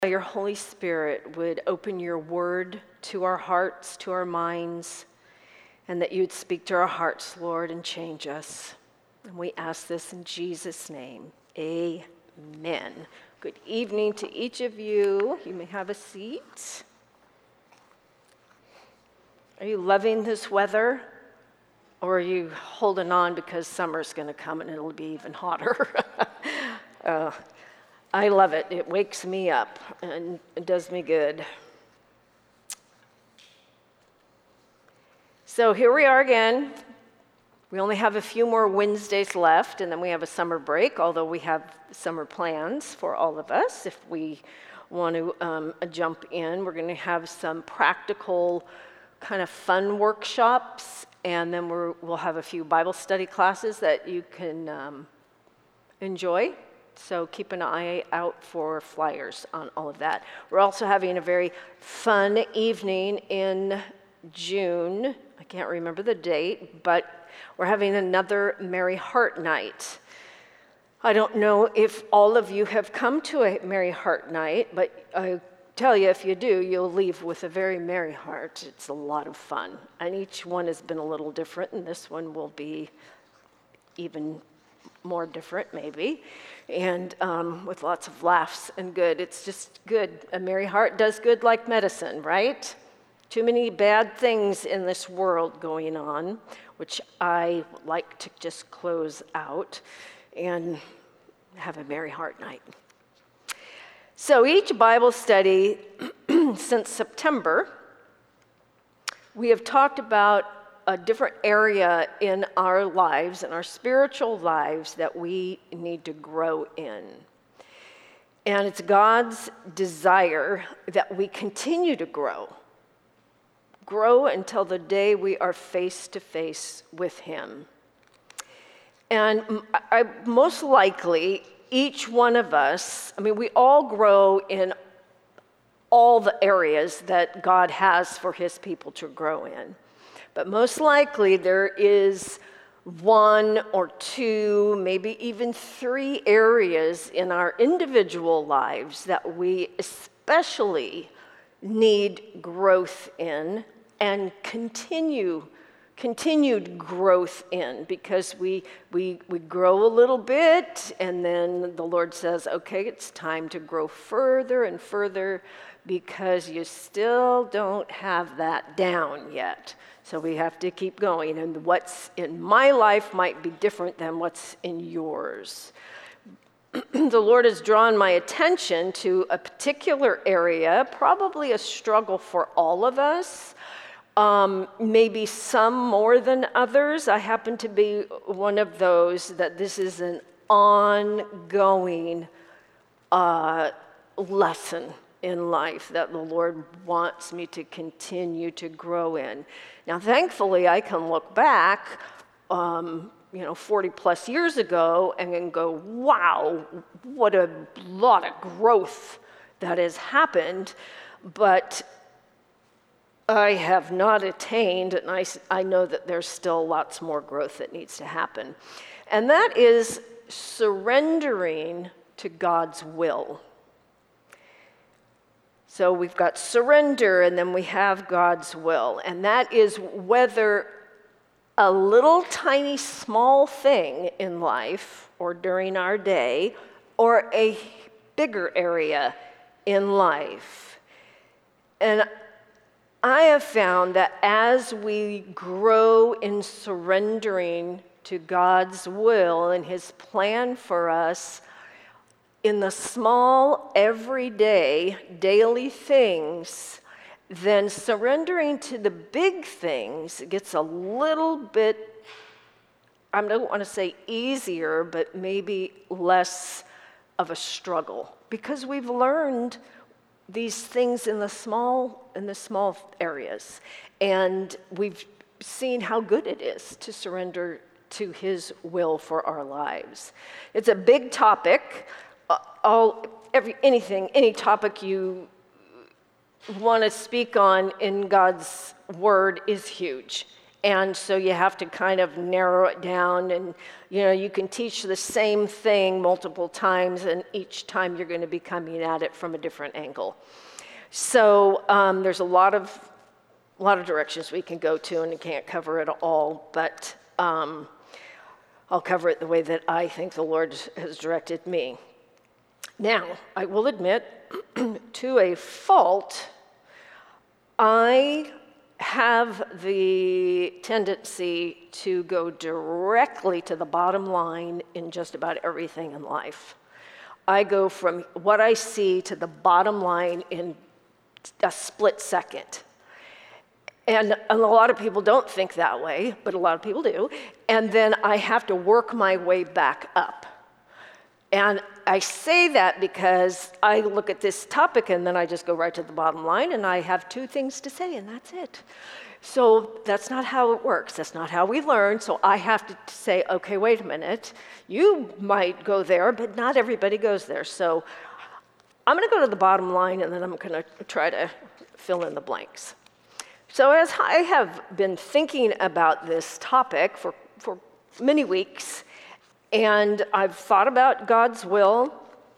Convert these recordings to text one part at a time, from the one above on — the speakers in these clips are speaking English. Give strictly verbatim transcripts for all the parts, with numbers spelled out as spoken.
Your Holy Spirit would open your word to our hearts, to our minds, and that you'd speak to our hearts, Lord, and change us. And we ask this in Jesus' name. Amen. Good evening to each of you. You may have a seat. Are you loving this weather? Or are you holding on because summer's going to come and it'll be even hotter? uh, I love it. It wakes me up and it does me good. So here we are again. We only have a few more Wednesdays left, and then we have a summer break, although we have summer plans for all of us. If we want to um, jump in, we're going to have some practical kind of fun workshops, and then we're, we'll have a few Bible study classes that you can um, enjoy. So keep an eye out for flyers on all of that. We're also having a very fun evening in June. I can't remember the date, but we're having another Merry Heart Night. I don't know if all of you have come to a Merry Heart Night, but I tell you, if you do, you'll leave with a very merry heart. It's a lot of fun. And each one has been a little different, and this one will be even more different, maybe, and um, with lots of laughs and good. It's just good. A merry heart does good like medicine, right? Too many bad things in this world going on, which I like to just close out and have a merry heart night. So each Bible study since September, we have talked about a different area in our lives, in our spiritual lives, that we need to grow in. And it's God's desire that we continue to grow. Grow until the day we are face to face with Him. And I, most likely, each one of us, I mean, we all grow in all the areas that God has for His people to grow in. But most likely there is one or two, maybe even three areas in our individual lives that we especially need growth in and continue continued growth in, because we we we grow a little bit and then the Lord says, okay, it's time to grow further and further because you still don't have that down yet. So we have to keep going, and what's in my life might be different than what's in yours. The Lord has drawn my attention to a particular area, probably a struggle for all of us, um, maybe some more than others. I happen to be one of those that this is an ongoing uh, lesson in life that the Lord wants me to continue to grow in. Now, thankfully, I can look back, um, you know, forty plus years ago and then go, wow, what a lot of growth that has happened. But I have not attained, and I, I know that there's still lots more growth that needs to happen. And that is surrendering to God's will. So we've got surrender, and then we have God's will. And that is whether a little tiny small thing in life or during our day, or a bigger area in life. And I have found that as we grow in surrendering to God's will and His plan for us, in the small, everyday, daily things, then surrendering to the big things gets a little bit, I don't want to say easier, but maybe less of a struggle, because we've learned these things in the small, in the small areas, and we've seen how good it is to surrender to His will for our lives. It's a big topic. All, every, anything, any topic you want to speak on in God's Word is huge. And so you have to kind of narrow it down, and you know, you can teach the same thing multiple times, and each time you're going to be coming at it from a different angle. So um, there's a lot of a lot of directions we can go to, and you can't cover it all, but um, I'll cover it the way that I think the Lord has directed me. Now, I will admit, to a fault, I have the tendency to go directly to the bottom line in just about everything in life. I go from what I see to the bottom line in a split second. And a lot of people don't think that way, but a lot of people do. And then I have to work my way back up. And I say that because I look at this topic and then I just go right to the bottom line, and I have two things to say, and that's it. So that's not how it works. That's not how we learn. So I have to say, okay, wait a minute. You might go there, but not everybody goes there. So I'm going to go to the bottom line, and then I'm going to try to fill in the blanks. So as I have been thinking about this topic for, for many weeks, and I've thought about God's will,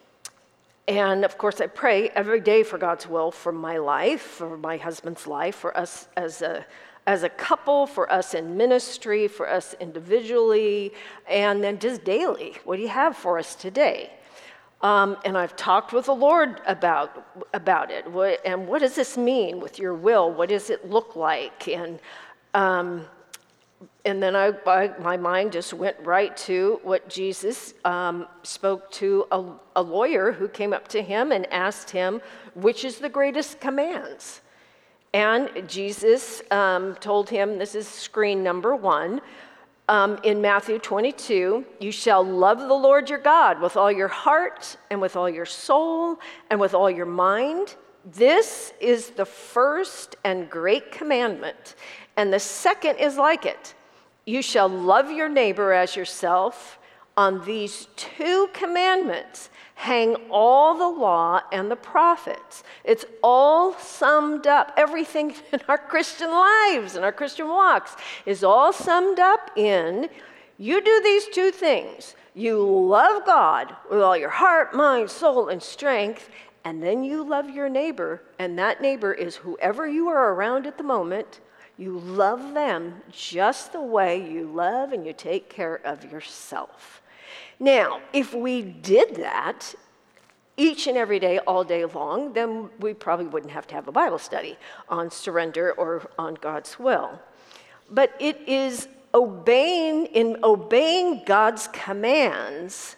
and of course I pray every day for God's will for my life, for my husband's life, for us as a as a couple, for us in ministry, for us individually, and then just daily. What do you have for us today? Um, and I've talked with the Lord about about it. What, and what does this mean with your will? What does it look like? And um, And then I, I, my mind just went right to what Jesus um, spoke to a, a lawyer who came up to him and asked him, which is the greatest commands? And Jesus um, told him, this is screen number one, um, in Matthew twenty-two, you shall love the Lord your God with all your heart and with all your soul and with all your mind. This is the first and great commandment. And the second is like it. You shall love your neighbor as yourself. On these two commandments hang all the law and the prophets. It's all summed up. Everything in our Christian lives and our Christian walks is all summed up in, you do these two things. You love God with all your heart, mind, soul, and strength, and then you love your neighbor, and that neighbor is whoever you are around at the moment. You love them just the way you love and you take care of yourself. Now, if we did that each and every day, all day long, then we probably wouldn't have to have a Bible study on surrender or on God's will. But it is obeying, in obeying God's commands,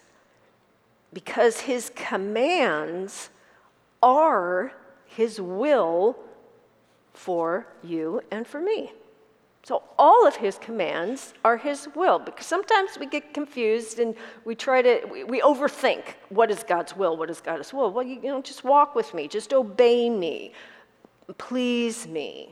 because his commands are his will for you and for me. So all of his commands are his will, because sometimes we get confused and we try to, we, we overthink, what is God's will, what is God's will? Well, you, you know, just walk with me, just obey me, please me.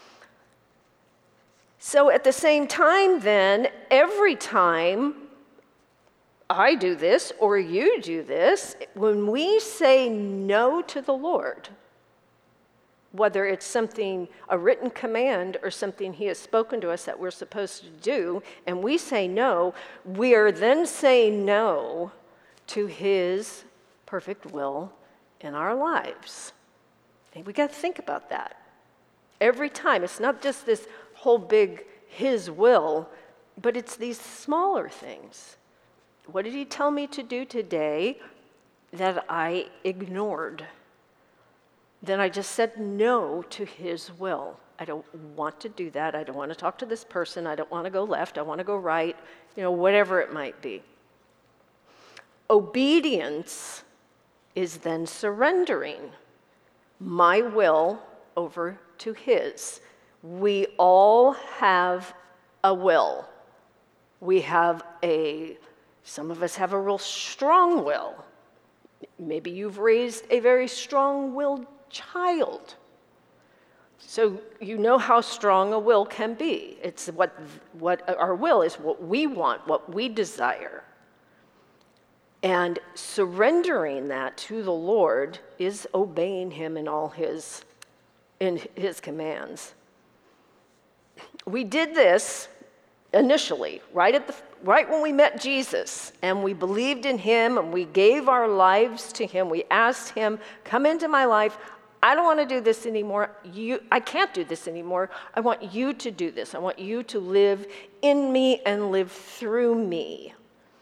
So at the same time then, every time I do this or you do this, when we say no to the Lord, whether it's something, a written command or something he has spoken to us that we're supposed to do, and we say no, we are then saying no to his perfect will in our lives. And we got to think about that. Every time, it's not just this whole big his will, but it's these smaller things. What did he tell me to do today that I ignored? Then I just said no to his will. I don't want to do that. I don't want to talk to this person. I don't want to go left. I want to go right, you know, whatever it might be. Obedience is then surrendering my will over to his. We all have a will. We have a, some of us have a real strong will. Maybe you've raised a very strong-willed child. So you know how strong a will can be. It's what, what our will is, what we want, what we desire. And surrendering that to the Lord is obeying him in all his, in his commands. we did this initially, right at the right when we met Jesus, and we believed in him, and we gave our lives to him. We asked him, come into my life. I don't want to do this anymore. You, I can't do this anymore. I want you to do this. I want you to live in me and live through me.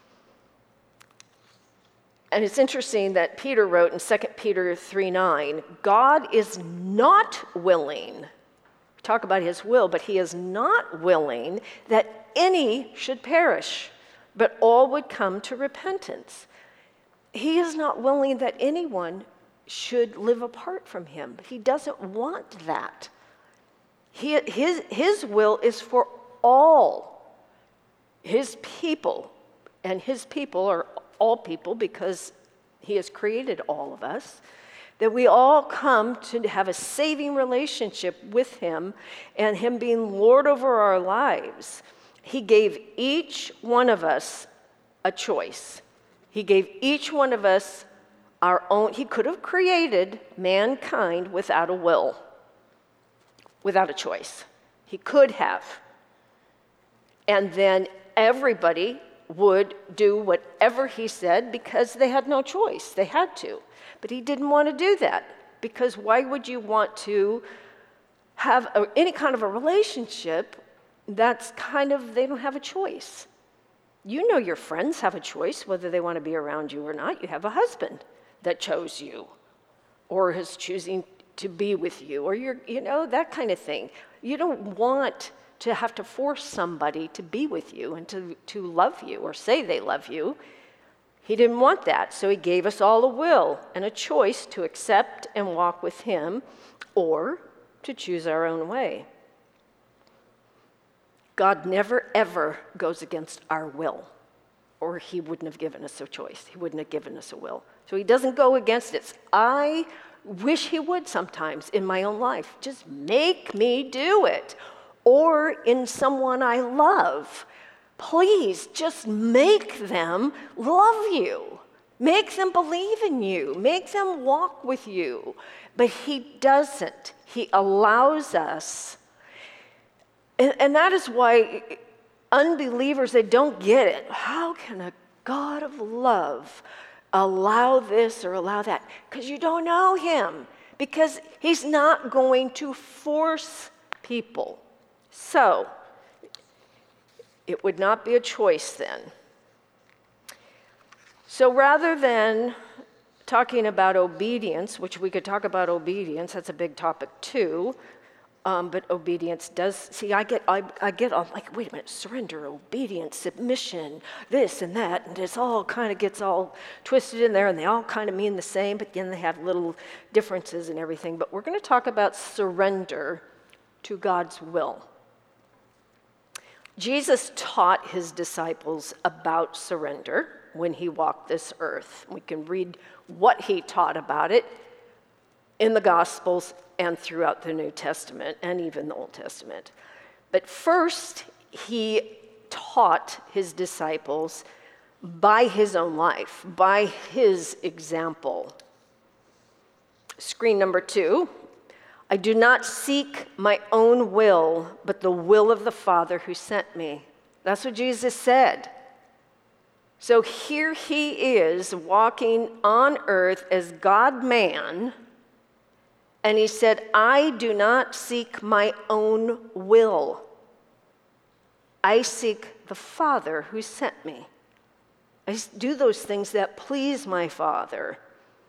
And it's interesting that Peter wrote in Second Peter three nine, God is not willing, talk about his will, but he is not willing that any should perish, but all would come to repentance. He is not willing that anyone should live apart from him. He doesn't want that. He, his, his will is for all his people, and his people are all people because he has created all of us, that we all come to have a saving relationship with him and him being Lord over our lives. He gave each one of us a choice. He gave each one of us our own. He could have created mankind without a will, without a choice. He could have. And then everybody would do whatever he said because they had no choice. They had to. But he didn't want to do that, because why would you want to have a, any kind of a relationship that's kind of, they don't have a choice? You know your friends have a choice whether they want to be around you or not. You have a husband that chose you or is choosing to be with you, or you're, you know, that kind of thing. You don't want to have to force somebody to be with you and to, to love you or say they love you. He didn't want that, so he gave us all a will and a choice to accept and walk with him or to choose our own way. God never, ever goes against our will, or he wouldn't have given us a choice. He wouldn't have given us a will. So he doesn't go against it. I wish he would sometimes in my own life. Just make me do it. Or in someone I love. Please just make them love you. Make them believe in you. Make them walk with you. But he doesn't. He allows us. And, and that is why unbelievers, they don't get it. How can a God of love allow this or allow that? Because you don't know him. Because he's not going to force people. So, it would not be a choice then. So rather than talking about obedience, which we could talk about obedience, that's a big topic too, um, but obedience does, see, I get, I, I get all like, wait a minute, surrender, obedience, submission, this and that, and it's all kind of gets all twisted in there, and they all kind of mean the same, but then they have little differences and everything. But we're going to talk about surrender to God's will. Jesus taught his disciples about surrender when he walked this earth. We can read what he taught about it in the Gospels and throughout the New Testament and even the Old Testament. But first, he taught his disciples by his own life, by his example. Screen number two. I do not seek my own will, but the will of the Father who sent me. That's what Jesus said. So here he is walking on earth as God-man, and he said, I do not seek my own will. I seek the Father who sent me. I do those things that please my Father.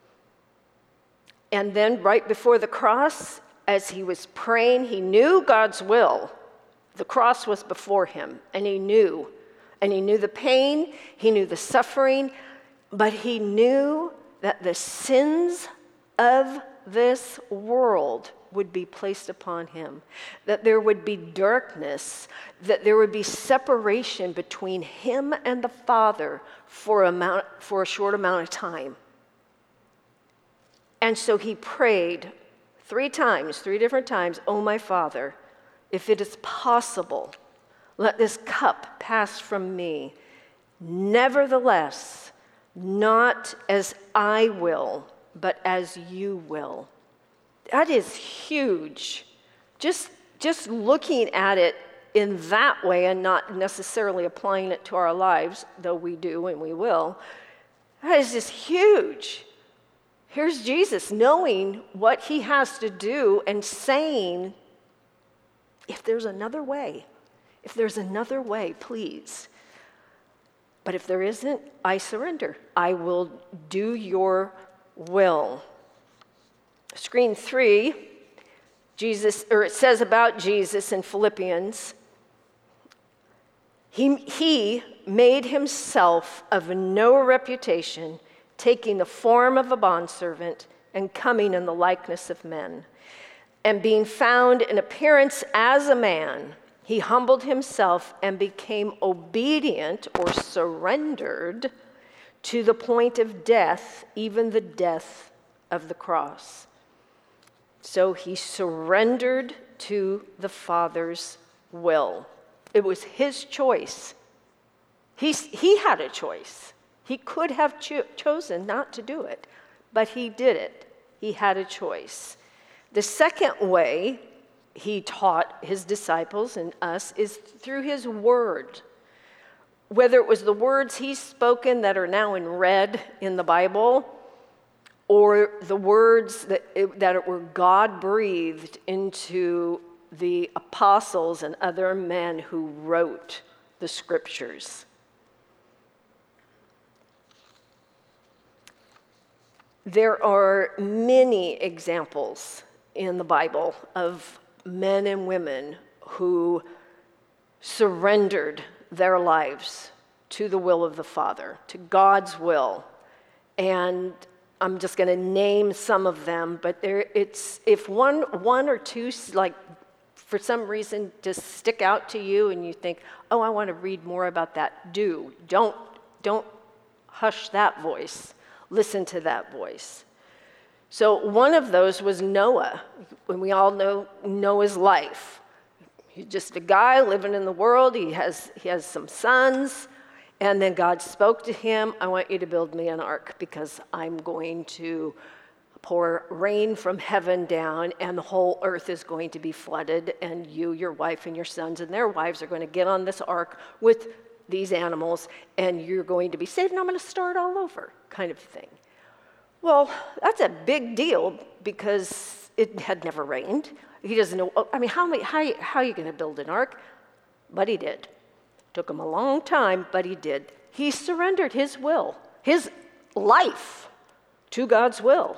And then right before the cross, as he was praying, he knew God's will. The cross was before him, and he knew. And he knew the pain, he knew the suffering, but he knew that the sins of this world would be placed upon him, that there would be darkness, that there would be separation between him and the Father for a, amount, for a short amount of time. And so he prayed three times, three different times, oh my Father, if it is possible, let this cup pass from me. Nevertheless, not as I will, but as you will. That is huge. Just, just looking at it in that way and not necessarily applying it to our lives, though we do and we will, that is just huge. Here's Jesus knowing what he has to do and saying, if there's another way, if there's another way, please. But if there isn't, I surrender. I will do your will. Screen three, Jesus, or it says about Jesus in Philippians, he, he made himself of no reputation, taking the form of a bondservant and coming in the likeness of men. And being found in appearance as a man, he humbled himself and became obedient or surrendered to the point of death, even the death of the cross. So he surrendered to the Father's will. It was his choice. He, he had a choice. He could have cho- chosen not to do it, but he did it. He had a choice. The second way he taught his disciples and us is through his word. Whether it was the words he's spoken that are now in red in the Bible, or the words that, it, that were God-breathed into the apostles and other men who wrote the scriptures. There are many examples in the Bible of men and women who surrendered their lives to the will of the Father, to God's will. And I'm just going to name some of them, but there it's if one one or two like for some reason just stick out to you and you think, "Oh, I want to read more about that." Do. Don't don't hush that voice. Listen to that voice. So one of those was Noah. When we all know Noah's life. He's just a guy living in the world. He has he has some sons. And then God spoke to him, I want you to build me an ark because I'm going to pour rain from heaven down and the whole earth is going to be flooded and you, your wife, and your sons and their wives are going to get on this ark with these animals and you're going to be saved and I'm going to start all over, kind of thing. Well, that's a big deal because it had never rained. He doesn't know, I mean, how, how, how are you going to build an ark? But he did. Took him a long time, but he did. He surrendered his will, his life to God's will.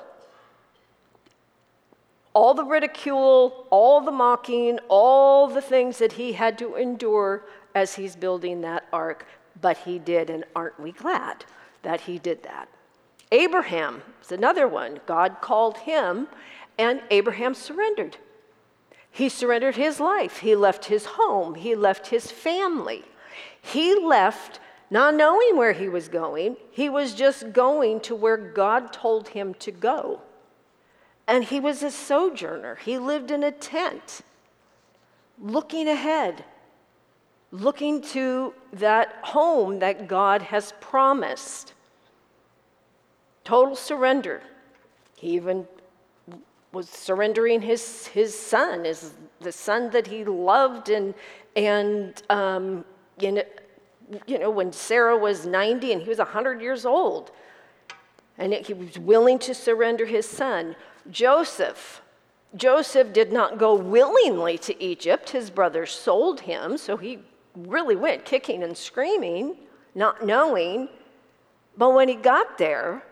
All the ridicule, all the mocking, all the things that he had to endure as he's building that ark, but he did, and aren't we glad that he did that? Abraham is another one. God called him, and Abraham surrendered. He surrendered his life. He left his home. He left his family. He left not knowing where he was going. He was just going to where God told him to go. And he was a sojourner. He lived in a tent, looking ahead, looking to that home that God has promised. Total surrender. He even was surrendering his, his son, his, the son that he loved, and, and um, you know, you know, when Sarah was ninety and he was one hundred years old, and he was willing to surrender his son. Joseph. Joseph did not go willingly to Egypt. His brothers sold him, so he really went kicking and screaming, not knowing. But when he got there,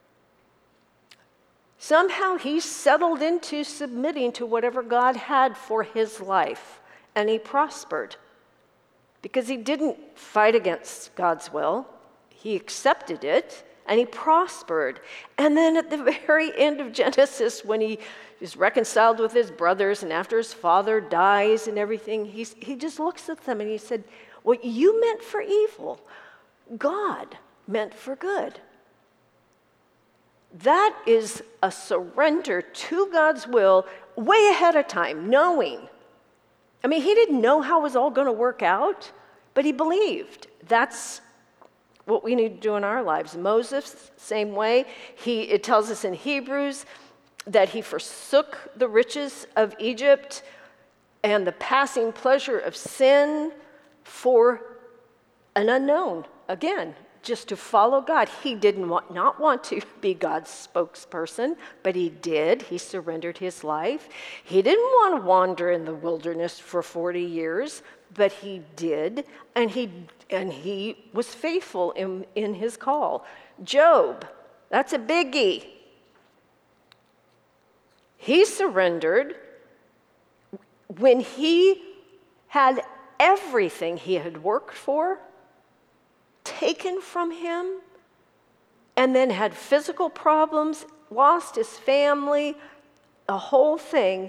somehow he settled into submitting to whatever God had for his life, and he prospered. Because he didn't fight against God's will. He accepted it, and he prospered. And then at the very end of Genesis, when he is reconciled with his brothers, and after his father dies and everything, he's, he just looks at them and he said, what you meant for evil, God meant for good. That is a surrender to God's will way ahead of time, knowing. I mean, he didn't know how it was all going to work out, but he believed. That's what we need to do in our lives. Moses, same way. He, it tells us in Hebrews that he forsook the riches of Egypt and the passing pleasure of sin for an unknown. Again, just to follow God. He didn't want, not want to be God's spokesperson, but he did. He surrendered his life. He didn't want to wander in the wilderness for forty years, but he did, and he and he was faithful in, in his call. Job, that's a biggie. He surrendered when he had everything he had worked for taken from him, and then had physical problems, lost his family, the whole thing.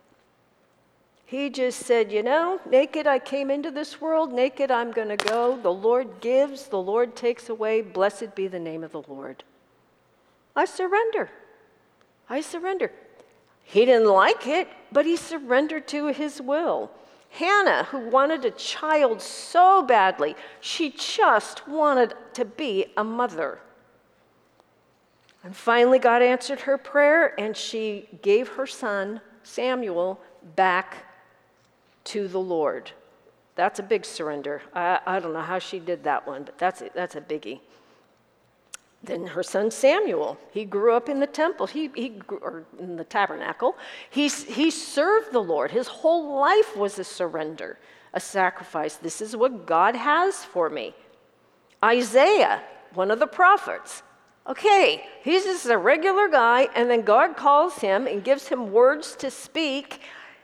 He just said, you know, naked I came into this world, naked I'm going to go. The Lord gives, the Lord takes away. Blessed be the name of the Lord. I surrender. I surrender. He didn't like it, but he surrendered to his will. Hannah, who wanted a child so badly, she just wanted to be a mother. And finally, God answered her prayer, and she gave her son, Samuel, back to the Lord. That's a big surrender. I, I don't know how she did that one, but that's a, that's a biggie. Then her son Samuel, he grew up in the temple, he, he grew, or in the tabernacle. He, he served the Lord. His whole life was a surrender, a sacrifice. This is what God has for me. Isaiah, one of the prophets. Okay, he's just a regular guy, and then God calls him and gives him words to speak,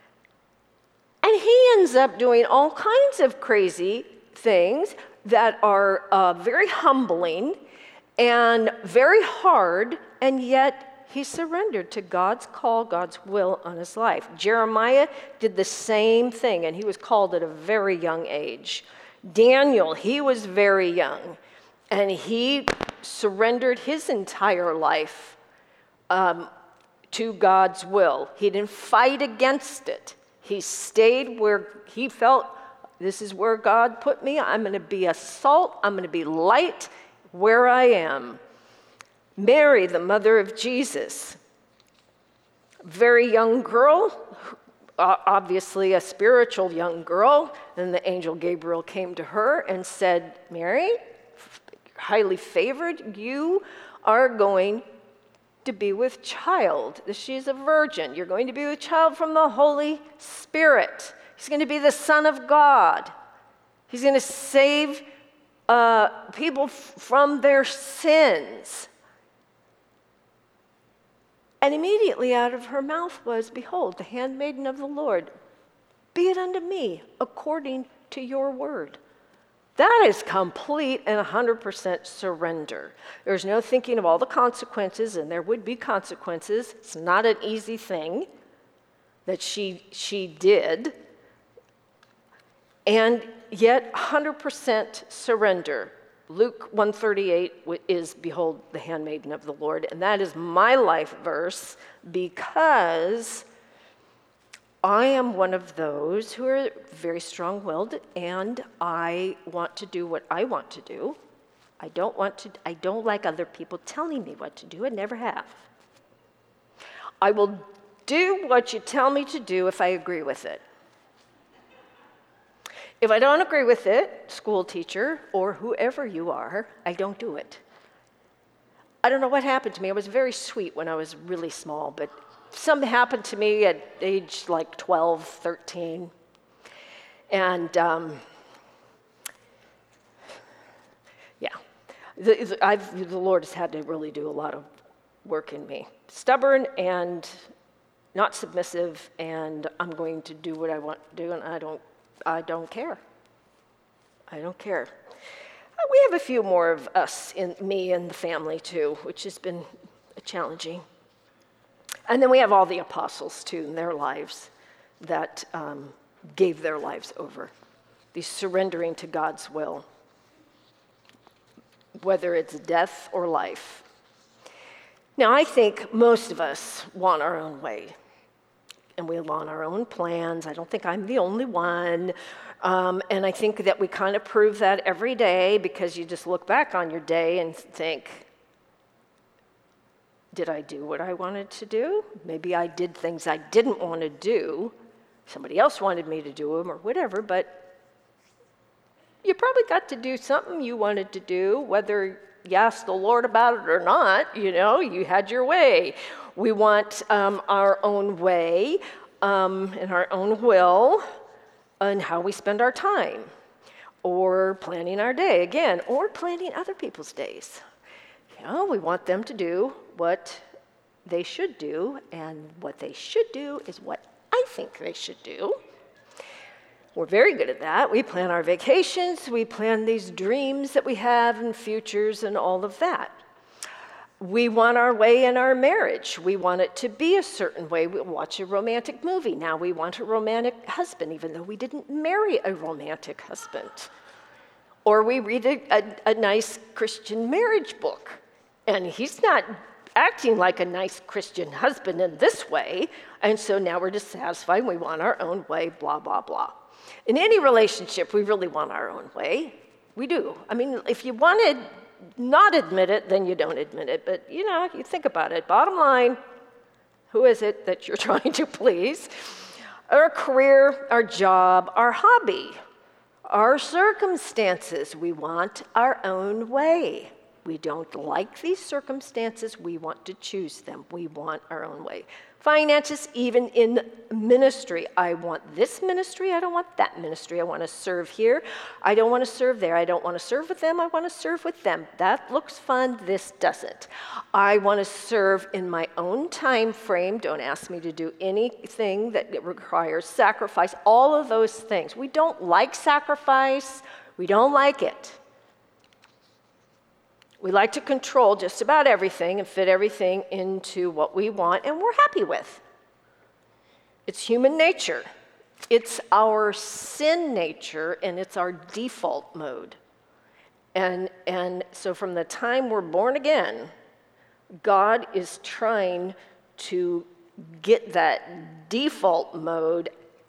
and he ends up doing all kinds of crazy things that are uh, very humbling and very hard, and yet he surrendered to God's call, God's will on his life. Jeremiah did the same thing, and he was called at a very young age. Daniel, he was very young, and he surrendered his entire life um, to God's will. He didn't fight against it. He stayed where he felt, this is where God put me. I'm going to be a salt. I'm going to be light where I am. Mary, the mother of Jesus, very young girl, obviously a spiritual young girl, and the angel Gabriel came to her and said, Mary, highly favored, you are going to be with child. She's a virgin. You're going to be with child from the Holy Spirit. He's going to be the Son of God. He's going to save Uh, people f- from their sins. And immediately out of her mouth was, behold, the handmaiden of the Lord, be it unto me according to your word. That is complete and one hundred percent surrender. There's no thinking of all the consequences, and there would be consequences. It's not an easy thing that she, she did. And yet, one hundred percent surrender. Luke one thirty-eight is, behold, the handmaiden of the Lord. And that is my life verse, because I am one of those who are very strong-willed, and I want to do what I want to do. I don't want to, I don't like other people telling me what to do. I never have. I will do what you tell me to do if I agree with it. If I don't agree with it, school teacher or whoever you are, I don't do it. I don't know what happened to me. I was very sweet when I was really small, but something happened to me at age like twelve, thirteen. And um, yeah, the, I've, the Lord has had to really do a lot of work in me. Stubborn and not submissive, and I'm going to do what I want to do, and I don't I don't care. I don't care. We have a few more of us, in me and the family too, which has been challenging. And then we have all the apostles too in their lives that um, gave their lives over, the surrendering to God's will, whether it's death or life. Now, I think most of us want our own way. And we want our own plans. I don't think I'm the only one. Um, and I think that we kind of prove that every day, because you just look back on your day and think, did I do what I wanted to do? Maybe I did things I didn't want to do, somebody else wanted me to do them or whatever, but you probably got to do something you wanted to do, whether you asked the Lord about it or not, you know, you had your way. We want um, our own way um, and our own will and how we spend our time, or planning our day, again, or planning other people's days. You know, we want them to do what they should do, and what they should do is what I think they should do. We're very good at that. We plan our vacations, we plan these dreams that we have and futures and all of that. We want our way in our marriage. We want it to be a certain way. We watch a romantic movie. Now we want a romantic husband, even though we didn't marry a romantic husband. Or we read a, a, a nice Christian marriage book, and he's not acting like a nice Christian husband in this way, and so now we're dissatisfied. We want our own way, blah, blah, blah. In any relationship, we really want our own way. We do. I mean, if you want to not admit it, then you don't admit it. But, you know, you think about it. Bottom line, who is it that you're trying to please? Our career, our job, our hobby, our circumstances. We want our own way. We don't like these circumstances. We want to choose them. We want our own way. Finances, even in ministry. I want this ministry. I don't want that ministry. I want to serve here. I don't want to serve there. I don't want to serve with them. I want to serve with them. That looks fun. This doesn't. I want to serve in my own time frame. Don't ask me to do anything that requires sacrifice. All of those things. We don't like sacrifice. We don't like it. We like to control just about everything and fit everything into what we want and we're happy with. It's human nature. It's our sin nature, and it's our default mode. And, and so from the time we're born again, God is trying to get that default mode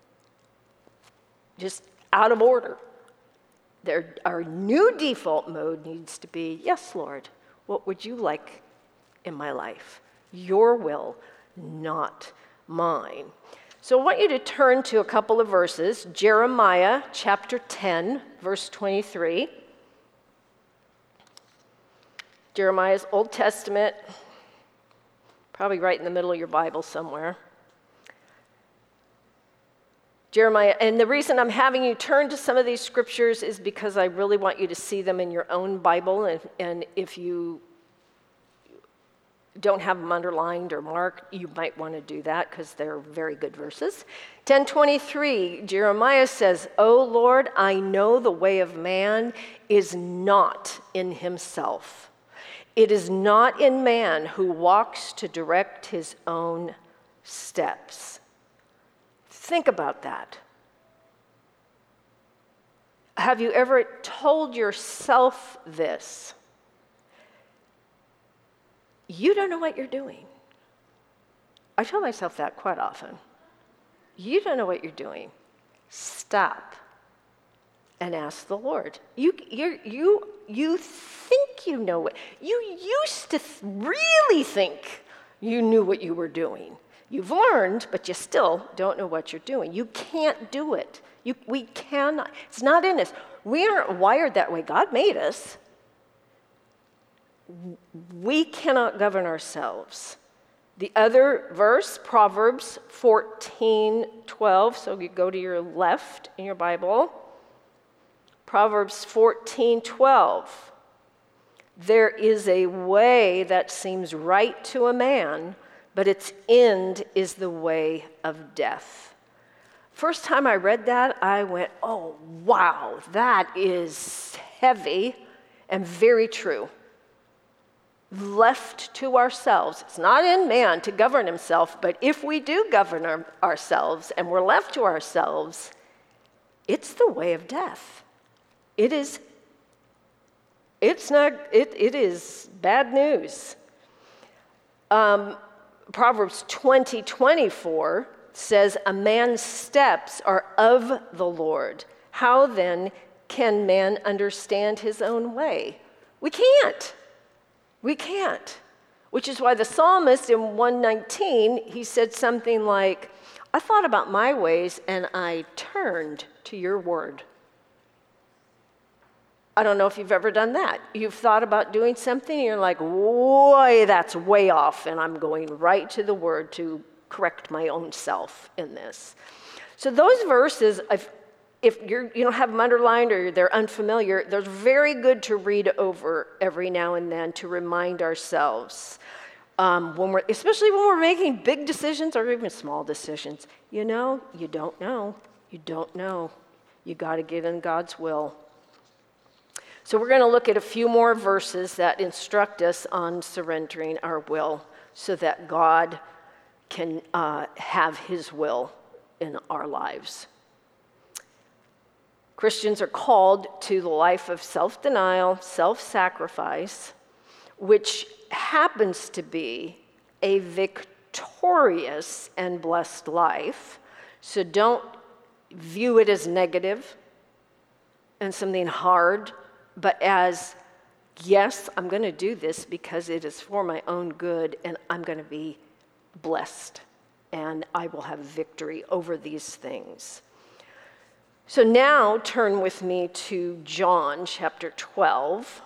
just out of order. There, our new default mode needs to be, yes, Lord, what would you like in my life? Your will, not mine. So I want you to turn to a couple of verses. Jeremiah chapter ten, verse twenty-three. Jeremiah's Old Testament, probably right in the middle of your Bible somewhere. Jeremiah, and the reason I'm having you turn to some of these scriptures is because I really want you to see them in your own Bible, and, and if you don't have them underlined or marked, you might want to do that because they're very good verses. ten twenty-three, Jeremiah says, "O Lord, I know the way of man is not in himself. It is not in man who walks to direct his own steps." Think about that. Have you ever told yourself this? You don't know what you're doing. I tell myself that quite often. You don't know what you're doing. Stop and ask the Lord. You, you, you, you think you know it. You used to th- really think you knew what you were doing. You've learned, but you still don't know what you're doing. You can't do it. You, we cannot. It's not in us. We aren't wired that way. God made us. We cannot govern ourselves. The other verse, Proverbs fourteen twelve, so you go to your left in your Bible. Proverbs fourteen twelve. There is a way that seems right to a man, but its end is the way of death. First time I read that, I went, oh, wow, that is heavy and very true. Left to ourselves, it's not in man to govern himself, but if we do govern our, ourselves and we're left to ourselves, it's the way of death. It is, it's not, it, it is bad news. Um, Proverbs twenty twenty-four says, "A man's steps are of the Lord. How then can man understand his own way?" We can't. We can't. Which is why the psalmist in one nineteen, he said something like, I thought about my ways and I turned to your word. I don't know if you've ever done that. You've thought about doing something and you're like, boy, that's way off, and I'm going right to the word to correct my own self in this. So those verses, if, if you're, you don't have them underlined or they're unfamiliar, they're very good to read over every now and then to remind ourselves, um, when we're, especially when we're making big decisions or even small decisions. You know, you don't know. You don't know. You got to get in God's will. So we're going to look at a few more verses that instruct us on surrendering our will so that God can uh, have his will in our lives. Christians are called to the life of self-denial, self-sacrifice, which happens to be a victorious and blessed life. So don't view it as negative and something hard, but as, yes, I'm going to do this because it is for my own good, and I'm going to be blessed, and I will have victory over these things. So now turn with me to John chapter twelve.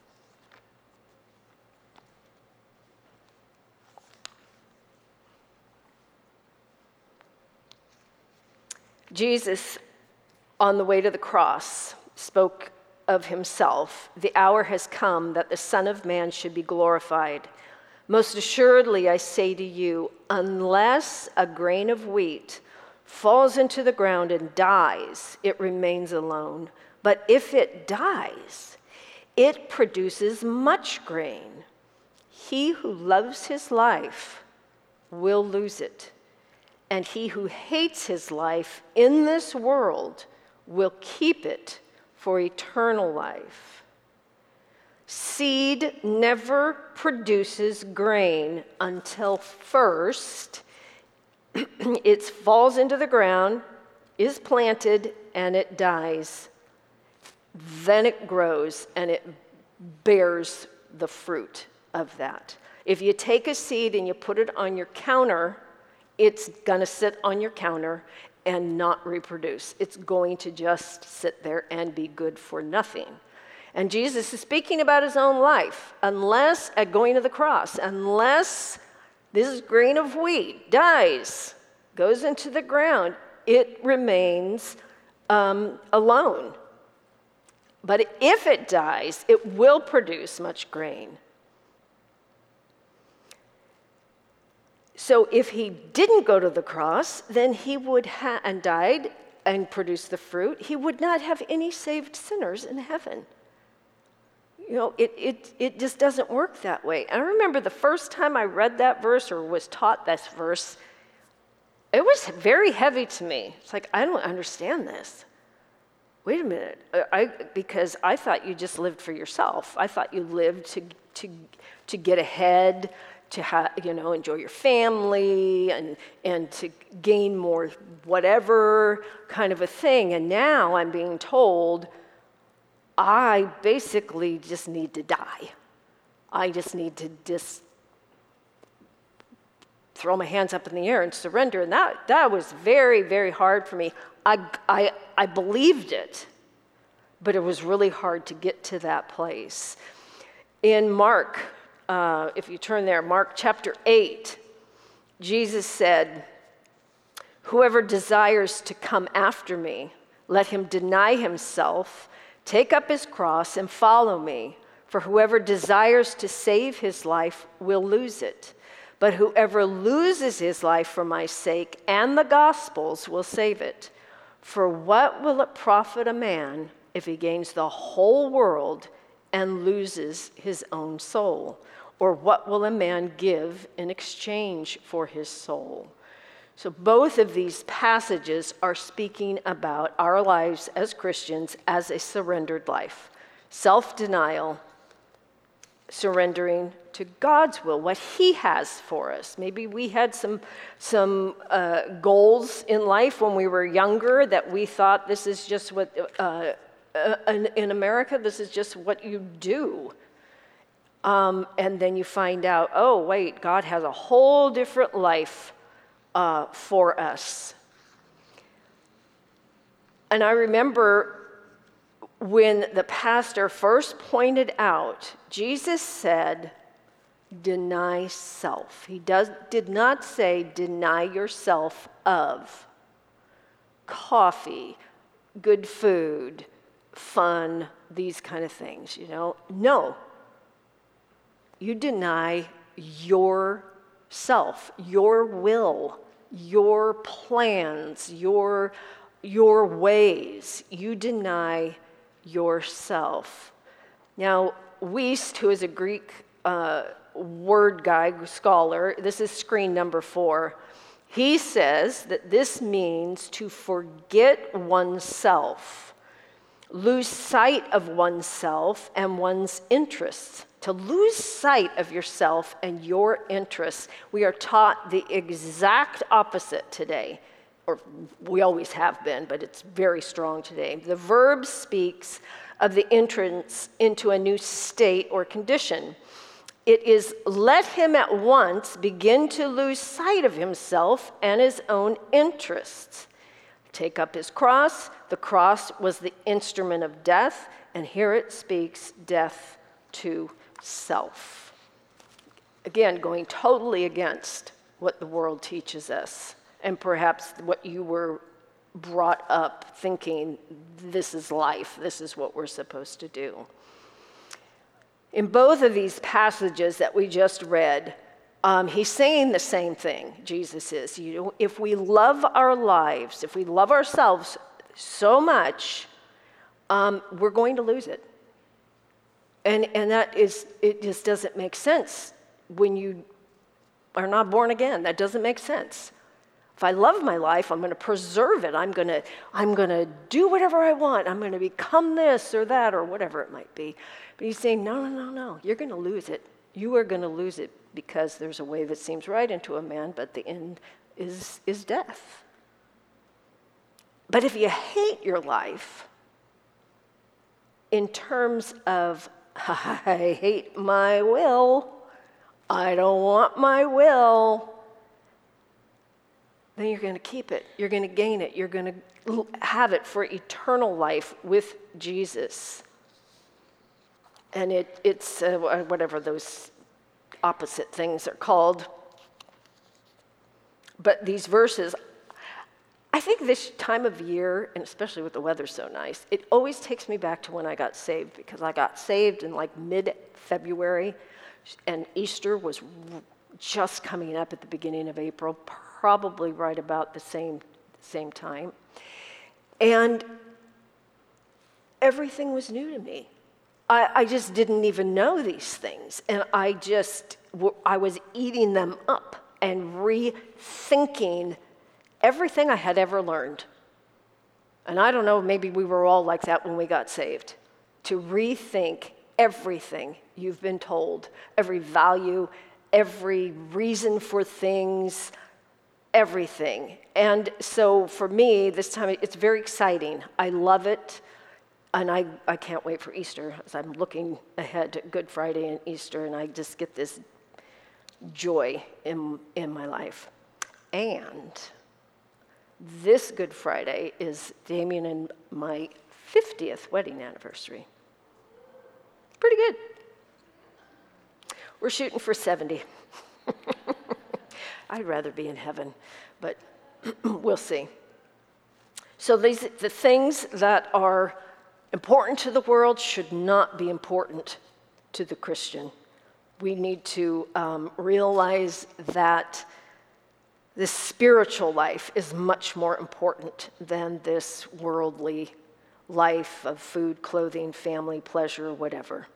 Jesus, on the way to the cross, spoke of himself, "The hour has come that the Son of Man should be glorified. Most assuredly, I say to you, unless a grain of wheat falls into the ground and dies, it remains alone. But if it dies, it produces much grain. He who loves his life will lose it, and he who hates his life in this world will keep it for eternal life. Seed never produces grain until first it falls into the ground, is planted, and it dies. Then it grows and it bears the fruit of that. If you take a seed and you put it on your counter, it's going to sit on your counter and not reproduce. It's going to just sit there and be good for nothing. And Jesus is speaking about his own life. Unless, at going to the cross, unless this grain of wheat dies, goes into the ground, it remains um, alone. But if it dies, it will produce much grain. So if he didn't go to the cross, then he would have, and died and produced the fruit, he would not have any saved sinners in heaven. You know, it, it, it just doesn't work that way. And I remember the first time I read that verse or was taught this verse, it was very heavy to me. It's like, I don't understand this. Wait a minute, I, because I thought you just lived for yourself. I thought you lived to, to, to get ahead, to ha- you know, enjoy your family and and to gain more whatever kind of a thing. And now I'm being told I basically just need to die. I just need to just throw my hands up in the air and surrender. And that that was very, very hard for me. I I I believed it, but it was really hard to get to that place. In Mark, Uh, if you turn there, Mark chapter eight, Jesus said, "Whoever desires to come after me, let him deny himself, take up his cross, and follow me. For whoever desires to save his life will lose it. But whoever loses his life for my sake and the gospel's will save it. For what will it profit a man if he gains the whole world and loses his own soul? Or what will a man give in exchange for his soul?" So both of these passages are speaking about our lives as Christians as a surrendered life. Self-denial, surrendering to God's will, what he has for us. Maybe we had some, some uh, goals in life when we were younger that we thought this is just what, uh, uh, in, in America, this is just what you do. Um, and then you find out, oh, wait, God has a whole different life uh, for us. And I remember when the pastor first pointed out, Jesus said, deny self. He does, did not say deny yourself of coffee, good food, fun, these kind of things, you know. No. You deny yourself, your will, your plans, your, your ways. You deny yourself. Now, Wuest, who is a Greek uh, word guy, scholar, this is screen number four, he says that this means to forget oneself, lose sight of oneself and one's interests. To lose sight of yourself and your interests. We are taught the exact opposite today, or we always have been, but it's very strong today. The verb speaks of the entrance into a new state or condition. It is let him at once begin to lose sight of himself and his own interests. Take up his cross. The cross was the instrument of death, and here it speaks death to self. Again, going totally against what the world teaches us, and perhaps what you were brought up thinking, this is life, this is what we're supposed to do. In both of these passages that we just read, um, he's saying the same thing, Jesus is. You know, if we love our lives, if we love ourselves so much, um, we're going to lose it. And, and that is, it just doesn't make sense when you are not born again. That doesn't make sense. If I love my life, I'm going to preserve it. I'm going to, I'm going to do whatever I want. I'm going to become this or that or whatever it might be. But he's saying, no, no, no, no. You're going to lose it. You are going to lose it because there's a way that seems right unto a man, but the end is, is death. But if you hate your life in terms of, I hate my will, I don't want my will, then you're going to keep it. You're going to gain it. You're going to have it for eternal life with Jesus. And it, it's uh, whatever those opposite things are called. But these verses, I think this time of year, and especially with the weather so nice, it always takes me back to when I got saved, because I got saved in like mid-February, and Easter was just coming up at the beginning of April, probably right about the same, same time. And everything was new to me. I, I just didn't even know these things. And I just, I was eating them up and rethinking everything I had ever learned. And I don't know, maybe we were all like that when we got saved. To rethink everything you've been told, every value, every reason for things, everything. And so for me, this time, it's very exciting. I love it. And I, I can't wait for Easter, as I'm looking ahead to Good Friday and Easter, and I just get this joy in, in my life. And this Good Friday is Damien and my fiftieth wedding anniversary. Pretty good. We're shooting for seventy. I'd rather be in heaven, but we'll see. So these, the things that are important to the world should not be important to the Christian. We need to um, realize that this spiritual life is much more important than this worldly life of food, clothing, family, pleasure, whatever.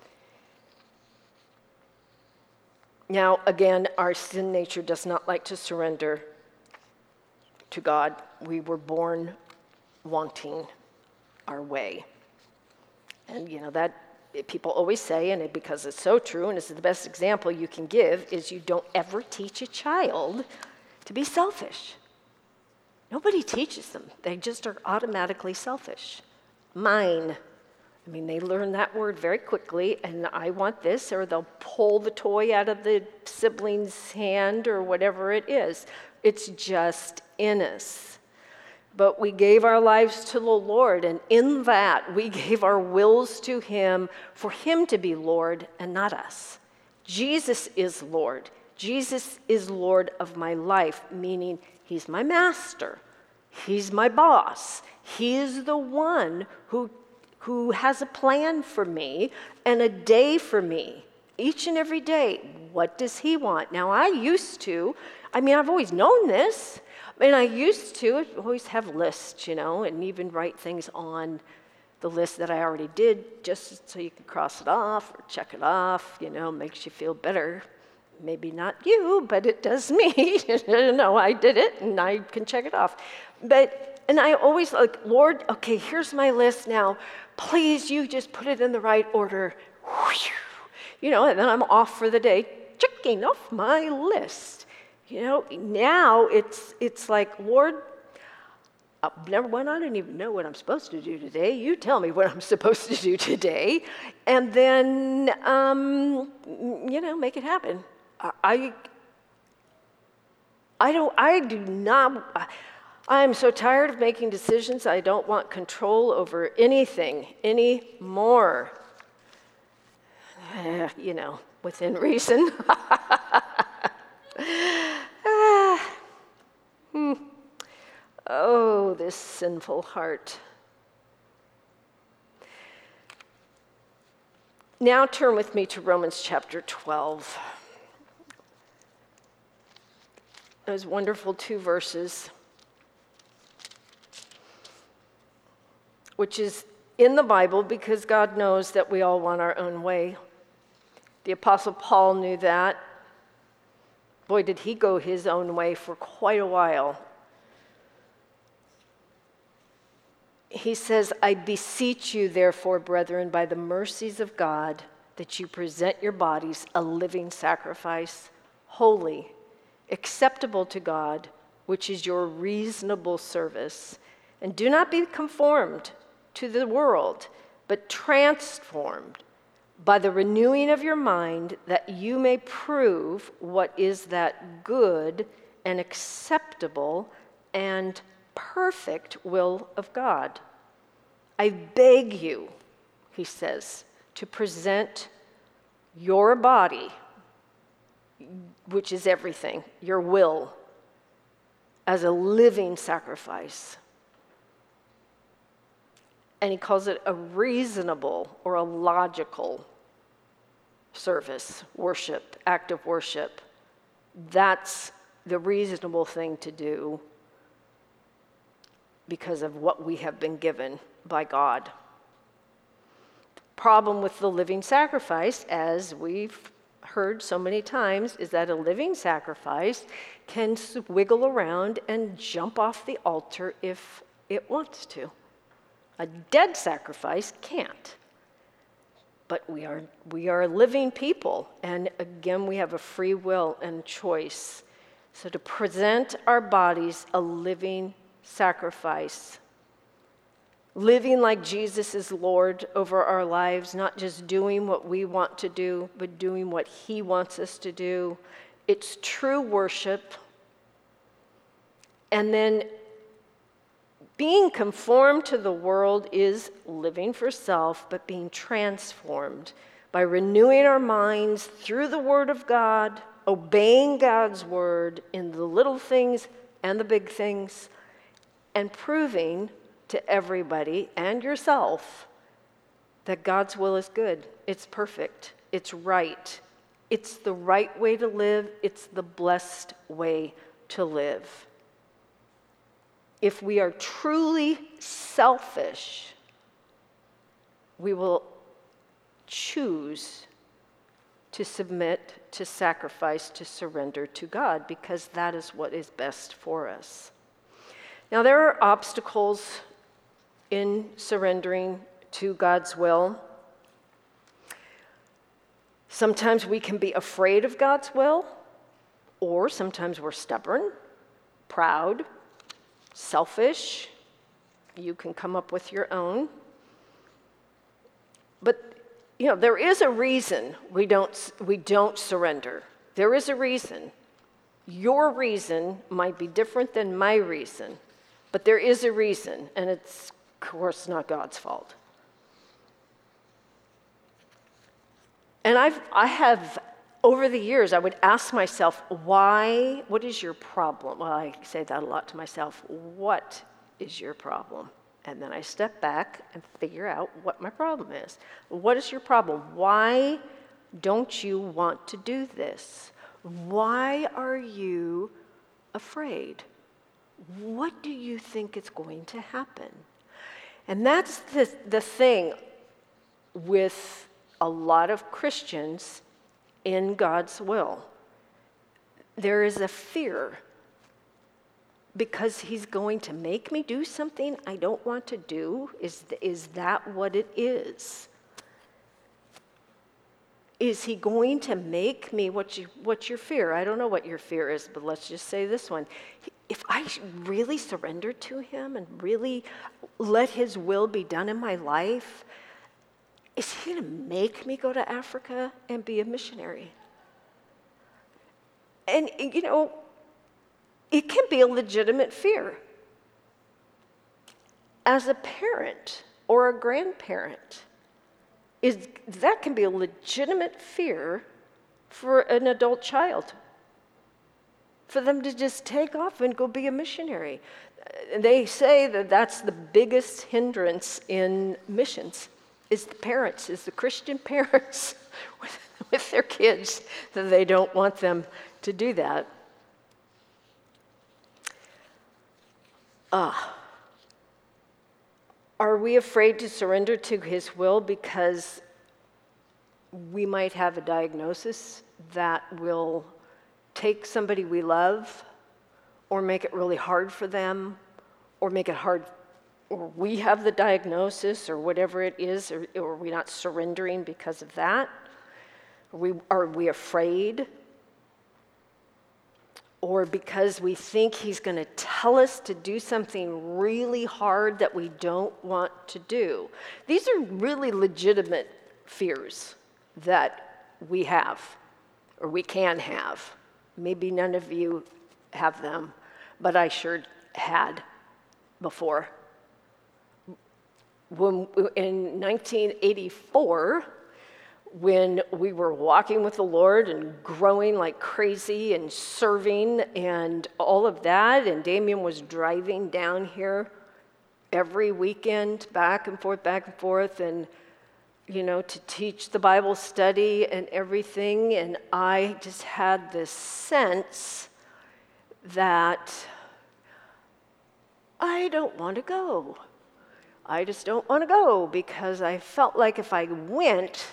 Now, again, our sin nature does not like to surrender to God. We were born wanting our way. And, you know, that people always say, and it, because it's so true, and it's the best example you can give, is you don't ever teach a child to be selfish. Nobody teaches them. They just are automatically selfish. Mine, I mean, they learn that word very quickly, and I want this, or they'll pull the toy out of the sibling's hand or whatever it is. It's just in us. But we gave our lives to the Lord, and in that, we gave our wills to him for him to be Lord and not us. Jesus is Lord. Jesus is Lord of my life, meaning he's my master. He's my boss. He is the one who who has a plan for me and a day for me, each and every day. What does he want? Now, I used to, I mean, I've always known this. I mean, I used to always have lists, you know, and even write things on the list that I already did, just so you can cross it off or check it off, you know, makes you feel better. Maybe not you, but it does me. No, I did it, and I can check it off. But, and I always like, Lord, okay, here's my list now. Please, you just put it in the right order. You know, and then I'm off for the day, checking off my list. You know, now it's it's like, Lord, uh, number one, I don't even know what I'm supposed to do today. You tell me what I'm supposed to do today, and then, um, you know, make it happen. I, I don't, I do not, I, I'm so tired of making decisions. I don't want control over anything anymore. Uh, you know, within reason. ah. hmm. Oh, this sinful heart. Now turn with me to Romans chapter twelve. Those wonderful two verses, which is in the Bible because God knows that we all want our own way. The Apostle Paul knew that. Boy, did he go his own way for quite a while. He says, I beseech you, therefore, brethren, by the mercies of God, that you present your bodies a living sacrifice, holy, acceptable to God, which is your reasonable service. And do not be conformed to the world, but transformed by the renewing of your mind, that you may prove what is that good and acceptable and perfect will of God. I beg you, he says, to present your body, which is everything, your will, as a living sacrifice. And he calls it a reasonable or a logical service, worship, act of worship. That's the reasonable thing to do because of what we have been given by God. The problem with the living sacrifice, as we've heard so many times, is that a living sacrifice can wiggle around and jump off the altar if it wants to. A dead sacrifice can't. But we are we are living people, and again, we have a free will and choice. So to present our bodies a living sacrifice, living like Jesus is Lord over our lives, not just doing what we want to do, but doing what he wants us to do. It's true worship. And then being conformed to the world is living for self, but being transformed by renewing our minds through the Word of God, obeying God's Word in the little things and the big things, and proving to everybody and yourself that God's will is good. It's perfect. It's right. It's the right way to live. It's the blessed way to live. If we are truly selfish, we will choose to submit, to sacrifice, to surrender to God, because that is what is best for us. Now, there are obstacles in surrendering to God's will. Sometimes we can be afraid of God's will, or sometimes we're stubborn, proud, selfish. You can come up with your own. but, you know, there is a reason we don't, we don't surrender. There is a reason. Your reason might be different than my reason, but there is a reason, and it's, of course, not God's fault. And I've, I have, over the years, I would ask myself, why, what is your problem? Well, I say that a lot to myself. What is your problem? And then I step back and figure out what my problem is. What is your problem? Why don't you want to do this? Why are you afraid? What do you think is going to happen? And that's the, the thing with a lot of Christians in God's will. There is a fear because he's going to make me do something I don't want to do. Is, is that what it is? Is he going to make me, what you, what's your fear? I don't know what your fear is, but let's just say this one. If I really surrender to him and really let his will be done in my life, is he going to make me go to Africa and be a missionary? And, you know, it can be a legitimate fear. As a parent or a grandparent, is that can be a legitimate fear for an adult child, for them to just take off and go be a missionary. They say that that's the biggest hindrance in missions, is the parents, is the Christian parents with, with their kids, that they don't want them to do that. Ah. Are we afraid to surrender to his will because we might have a diagnosis that will take somebody we love or make it really hard for them, or make it hard, or we have the diagnosis or whatever it is, or, or are we not surrendering because of that? Are we, are we afraid? Or because we think he's going to tell us to do something really hard that we don't want to do. These are really legitimate fears that we have, or we can have. Maybe none of you have them, but I sure had before. When, in nineteen eighty-four, when we were walking with the Lord and growing like crazy and serving and all of that, and Damien was driving down here every weekend, back and forth, back and forth, and, you know, to teach the Bible study and everything, and I just had this sense that I don't want to go. I just don't want to go, because I felt like if I went,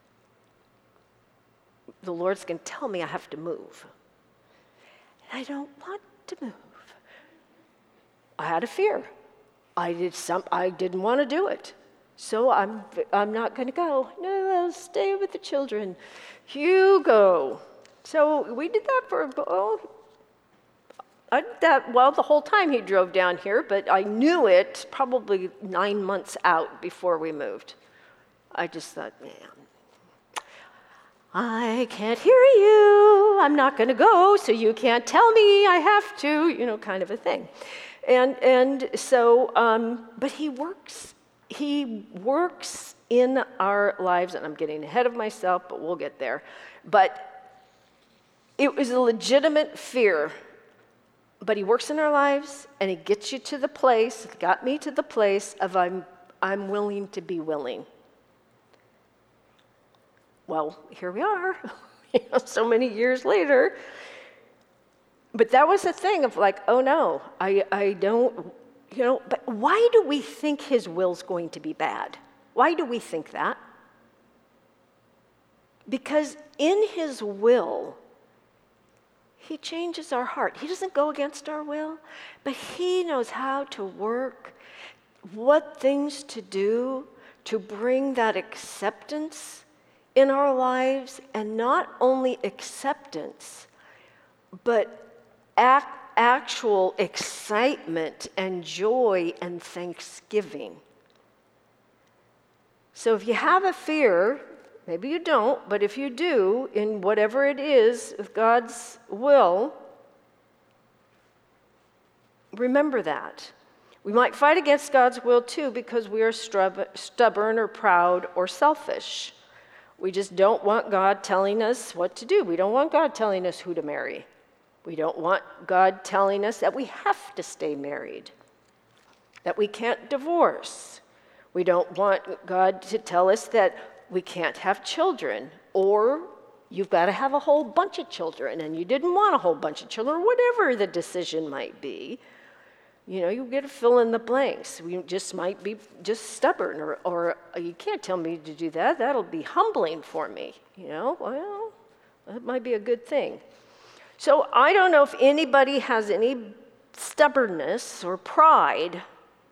the Lord's going to tell me I have to move. And I don't want to move. I had a fear. I did some. I didn't want to do it. So I'm I'm not going to go. No, I'll stay with the children. You go. So we did that for, oh, I did that, well, the whole time he drove down here, but I knew it probably nine months out before we moved. I just thought, man, I can't hear you. I'm not going to go, so you can't tell me I have to, you know, kind of a thing. And and so, um, but he works, he works in our lives, and I'm getting ahead of myself, but we'll get there. But it was a legitimate fear, but he works in our lives, and he gets you to the place, got me to the place of I'm I'm willing to be willing. Well, here we are, you know, so many years later. But that was the thing of like, oh no, I, I don't, you know, but why do we think his will's going to be bad? Why do we think that? Because in his will, he changes our heart. He doesn't go against our will, but he knows how to work, what things to do to bring that acceptance in our lives, and not only acceptance, but ac- actual excitement and joy and thanksgiving. So if you have a fear, maybe you don't, but if you do, in whatever it is of God's will, remember that. We might fight against God's will too because we are stubborn or proud or selfish. We just don't want God telling us what to do. We don't want God telling us who to marry. We don't want God telling us that we have to stay married, that we can't divorce. We don't want God to tell us that we can't have children, or you've got to have a whole bunch of children and you didn't want a whole bunch of children, or whatever the decision might be. You know, you get to fill in the blanks. We just might be just stubborn, or, or you can't tell me to do that. That'll be humbling for me. You know, well, that might be a good thing. So I don't know if anybody has any stubbornness or pride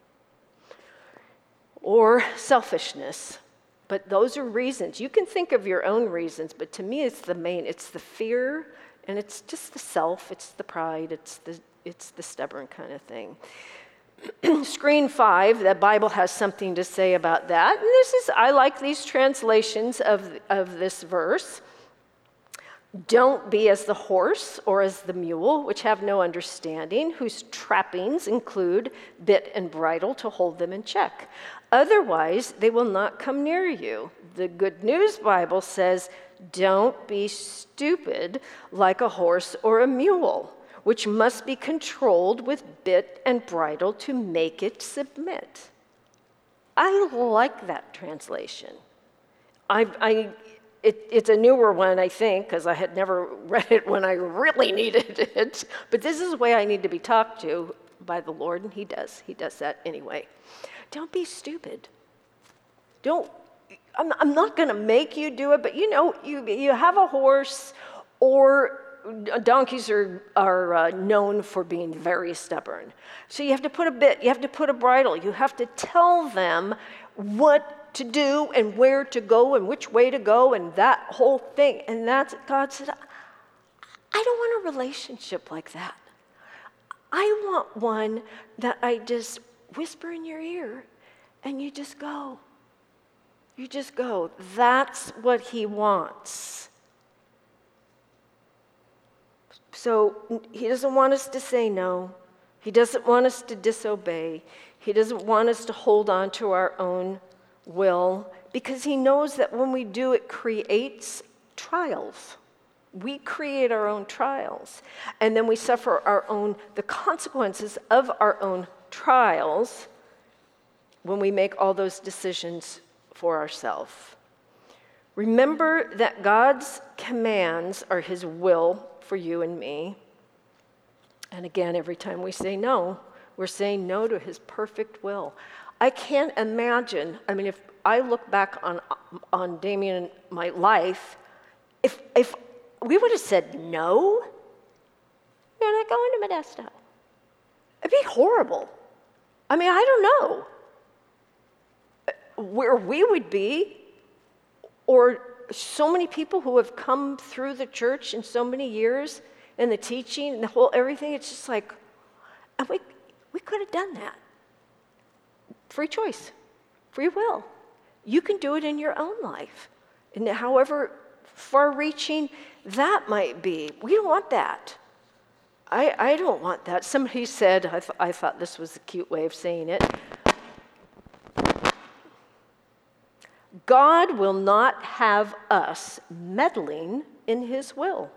or selfishness, but those are reasons. You can think of your own reasons, but to me it's the main, it's the fear, and it's just the self, it's the pride, it's the it's the stubborn kind of thing. Screen five, the Bible has something to say about that. And this is, I like these translations of, of this verse. Don't be as the horse or as the mule, which have no understanding, whose trappings include bit and bridle to hold them in check. Otherwise, they will not come near you. The Good News Bible says, don't be stupid like a horse or a mule, which must be controlled with bit and bridle to make it submit. I like that translation. I, I, it, it's a newer one, I think, because I had never read it when I really needed it. But this is the way I need to be talked to by the Lord, and he does. He does that anyway. Don't be stupid. Don't, I'm, I'm not going to make you do it, but you know, you, you have a horse, or donkeys are, are uh, known for being very stubborn. So you have to put a bit, you have to put a bridle, you have to tell them what to do and where to go and which way to go and that whole thing. And that's, God said, I don't want a relationship like that. I want one that I just whisper in your ear and you just go. You just go. That's what he wants. So he doesn't want us to say no. He doesn't want us to disobey. He doesn't want us to hold on to our own will, because he knows that when we do, it creates trials. We create our own trials, and then we suffer our own, the consequences of our own trials when we make all those decisions for ourselves. Remember that God's commands are his will for you and me. And again, every time we say no, we're saying no to his perfect will. I can't imagine, I mean, if I look back on on Damien and my life, if if we would have said no, you're not going to Modesto. It'd be horrible. I mean, I don't know where we would be, or so many people who have come through the church in so many years, and the teaching and the whole everything. It's just like, and we we could have done that. Free choice, free will. You can do it in your own life, and however far-reaching that might be. We don't want that. I I don't want that. Somebody said, I, th- I thought this was a cute way of saying it, God will not have us meddling in his will.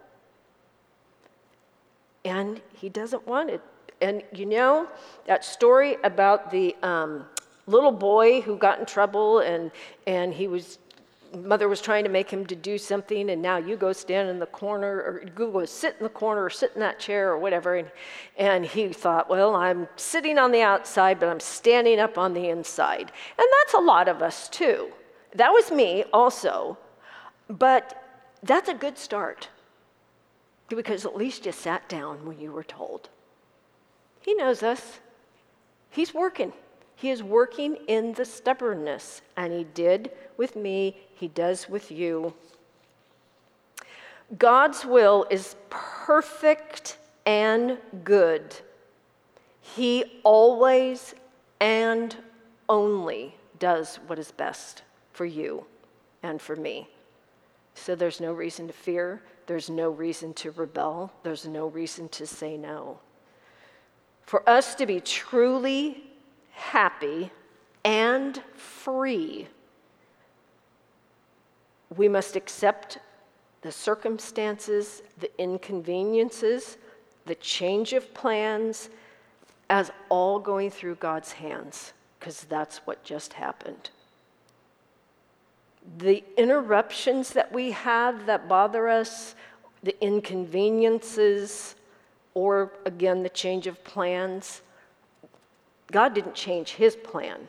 And he doesn't want it. And you know, that story about the um, little boy who got in trouble, and and he was, mother was trying to make him to do something, and now you go stand in the corner, or you go sit in the corner, or sit in that chair, or whatever. And, and he thought, well, I'm sitting on the outside, but I'm standing up on the inside. And that's a lot of us too. That was me also, but that's a good start, because at least you sat down when you were told. He knows us. He's working. He is working in the stubbornness, and he did with me, he does with you. God's will is perfect and good. He always and only does what is best. for you and for me. So there's no reason to fear. There's no reason to rebel. There's no reason to say no. For us to be truly happy and free, we must accept the circumstances, the inconveniences, the change of plans as all going through God's hands, because that's what just happened. The interruptions that we have that bother us, the inconveniences, or again, the change of plans, God didn't change his plan.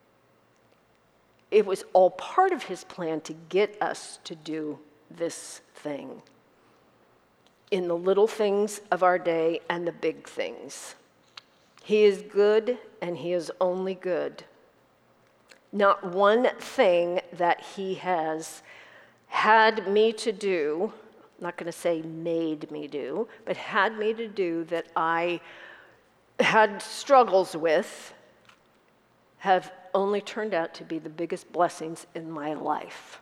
It was all part of his plan to get us to do this thing in the little things of our day and the big things. He is good, and he is only good. Not one thing that he has had me to do, I'm not going to say made me do, but had me to do that I had struggles with, have only turned out to be the biggest blessings in my life.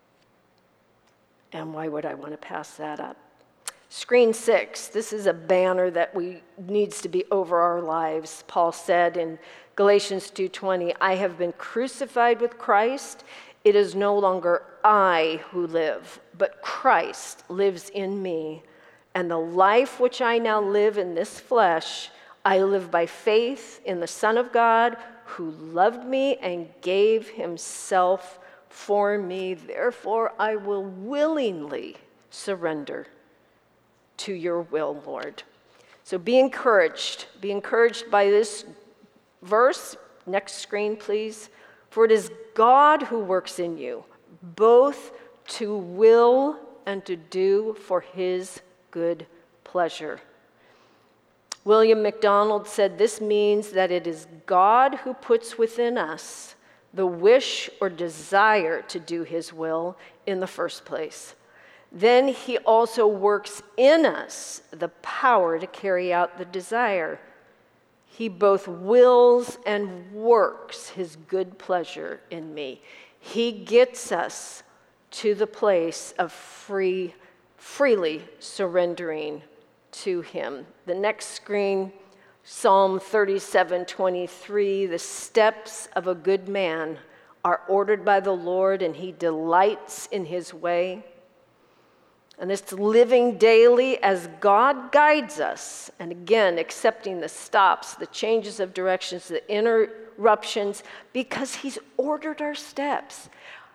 And why would I want to pass that up? Screen six, this is a banner that we needs to be over our lives. Paul said in Galatians two twenty, I have been crucified with Christ. It is no longer I who live, but Christ lives in me. And the life which I now live in this flesh, I live by faith in the Son of God who loved me and gave himself for me. Therefore, I will willingly surrender to your will, Lord. So be encouraged. Be encouraged by this verse. Next screen, please. For it is God who works in you, both to will and to do for his good pleasure. William MacDonald said this means that it is God who puts within us the wish or desire to do his will in the first place. Then he also works in us the power to carry out the desire. He both wills and works his good pleasure in me. He gets us to the place of free, freely surrendering to him. The next screen, Psalm thirty-seven twenty-three, the steps of a good man are ordered by the Lord, and he delights in his way. And it's living daily as God guides us. And again, accepting the stops, the changes of directions, the interruptions, because he's ordered our steps.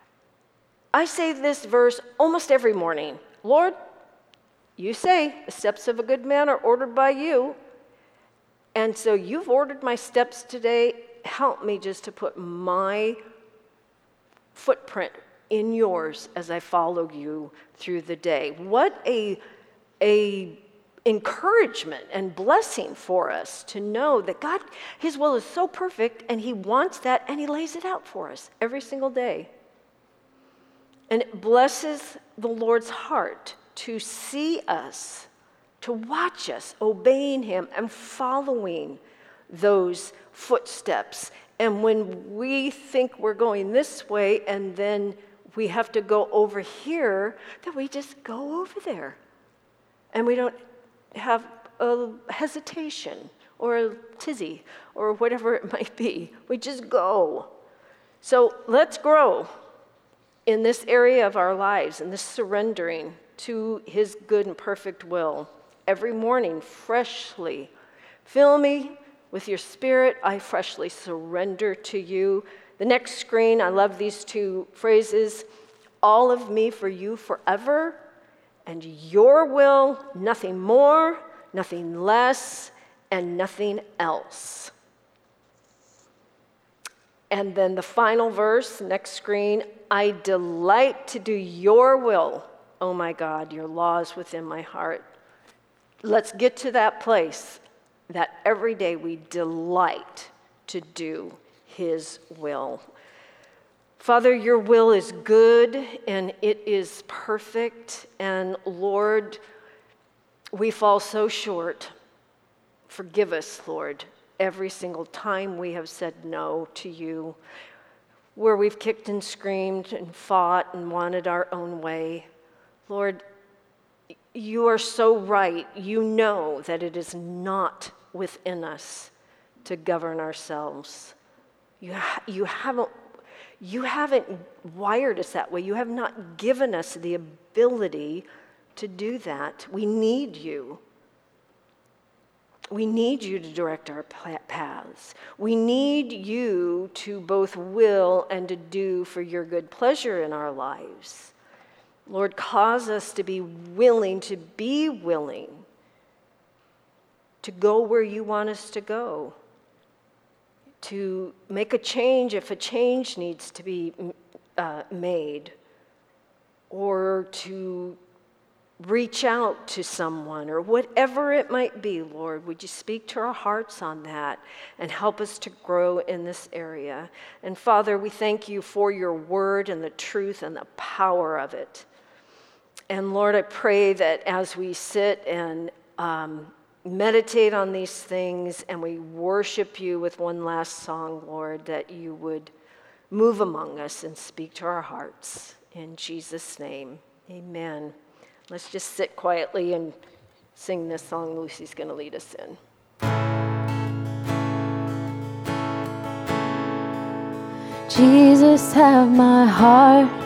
I say this verse almost every morning. Lord, you say the steps of a good man are ordered by you. And so you've ordered my steps today. Help me just to put my footprint in yours as I follow you through the day. What a, a encouragement and blessing for us to know that God, his will is so perfect, and he wants that, and he lays it out for us every single day. And it blesses the Lord's heart to see us, to watch us obeying him and following those footsteps. And when we think we're going this way and then we have to go over here, that we just go over there. And we don't have a hesitation or a tizzy or whatever it might be. We just go. So let's grow in this area of our lives, in this surrendering to his good and perfect will. Every morning, freshly, fill me with your spirit. I freshly surrender to you. The next screen, I love these two phrases. All of me for you forever, and your will, nothing more, nothing less, and nothing else. And then the final verse, next screen, I delight to do your will. Oh my God, your law is within my heart. Let's get to that place that every day we delight to do his will. Father, your will is good and it is perfect. And Lord, we fall so short. Forgive us, Lord, every single time we have said no to you. where we've kicked and screamed and fought and wanted our own way. Lord, you are so right. You know that it is not within us to govern ourselves. You, ha- you haven't You haven't wired us that way. You have not given us the ability to do that. We need you. We need you to direct our paths. We need you to both will and to do for your good pleasure in our lives. Lord, cause us to be willing, to be willing to go where you want us to go, to make a change if a change needs to be uh, made, or to reach out to someone, or whatever it might be. Lord, would you speak to our hearts on that and help us to grow in this area? And Father, we thank you for your word and the truth and the power of it. And Lord, I pray that as we sit and um, meditate on these things and we worship you with one last song, Lord, that you would move among us and speak to our hearts. In Jesus' name, amen. Let's just sit quietly and sing this song Lucy's going to lead us in. Jesus, have my heart.